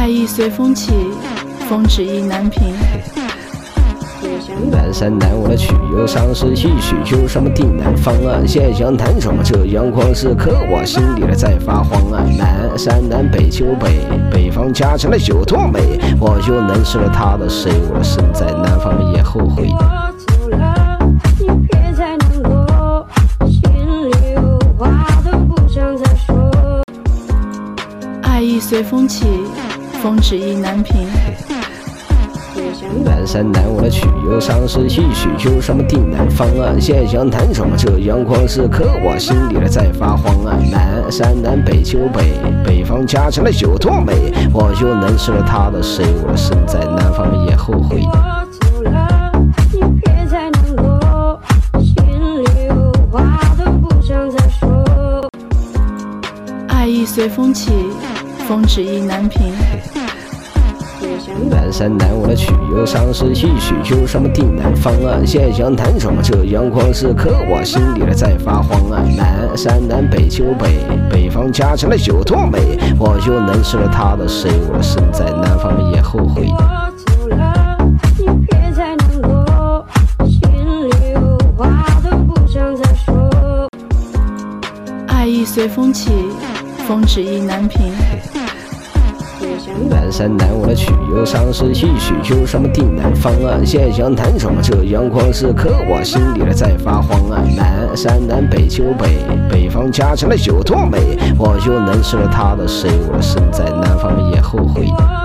爱意随风起，风止意难平。 南山南我的曲忧伤是一曲就什么定南方啊，现象弹窗这阳光是刻我心里的在发慌啊。南山南北秋北，北方家乡的有多美，我又能是了他的谁？我身在南方也后悔。 爱意随风起，风止意难平。 南山南我的曲忧伤是一曲就什么定南方啊，现象弹窗这阳光是刻我心里的在发慌啊。南山南北秋北，北方家乡的有多美，我又能是了他的谁？我身在南方也后悔。 爱意随风起，风止意难平。 南山南我的曲忧伤是一曲就什么定南方啊，现象弹窗这阳光是刻我心里的在发慌啊。南山南北秋北，北方家乡的有多美，我又能是了他的谁？我身在南方也后悔。 爱意随风起，风止意难平。 南山南我的曲忧伤是一曲就什么定南方啊，现象弹窗这阳光是刻我心里的在发慌啊。南山南北秋北，北方家乡的有多美，我又能是了他的谁？我身在南方也后悔。